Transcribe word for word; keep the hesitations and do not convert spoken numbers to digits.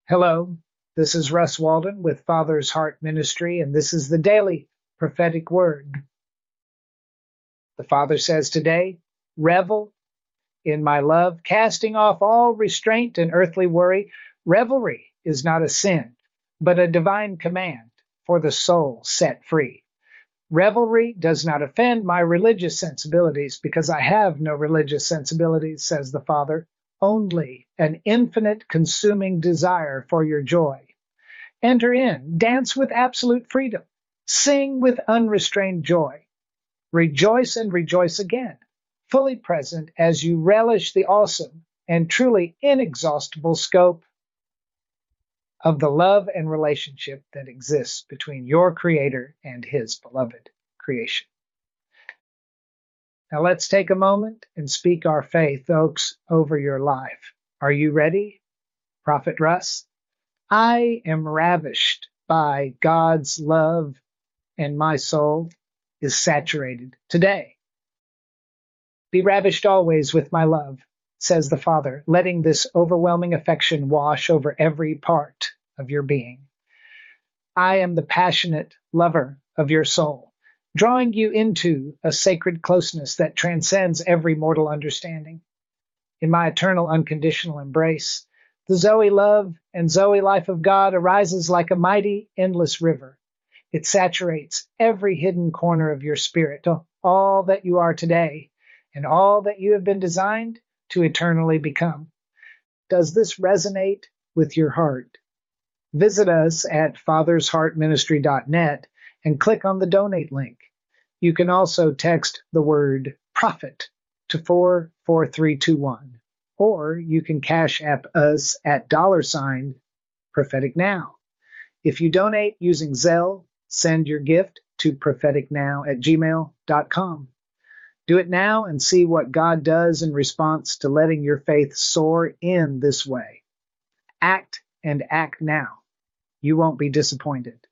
Hello, this is Russ Walden with Father's Heart Ministry, and this is the Daily Prophetic Word. The Father says today, revel in my love, casting off all restraint and earthly worry. Revelry is not a sin, but a divine command for the soul set free. Revelry does not offend my religious sensibilities because I have no religious sensibilities, says the Father, only an infinite consuming desire for your joy. Enter in, dance with absolute freedom, sing with unrestrained joy. Rejoice and rejoice again, fully present as you relish the awesome and truly inexhaustible scope of the love and relationship that exists between your Creator and His beloved creation. Now let's take a moment and speak our faith, Oaks, over your life. Are you ready, Prophet Russ? I am ravished by God's love, and my soul is saturated today. Be ravished always with my love, says the Father, letting this overwhelming affection wash over every part of your being. I am the passionate lover of your soul, drawing you into a sacred closeness that transcends every mortal understanding. In my eternal unconditional embrace, the Zoe love and Zoe life of God arises like a mighty, endless river. It saturates every hidden corner of your spirit, all that you are today, and all that you have been designed to eternally become. Does this resonate with your heart? Visit us at fathers heart ministry dot net and click on the donate link. You can also text the word prophet to four four three two one, or you can cash app us at dollar sign prophetic now. If you donate using Zelle, send your gift to prophetic now at gmail dot com. Do it now and see what God does in response to letting your faith soar in this way. Act and act now. You won't be disappointed.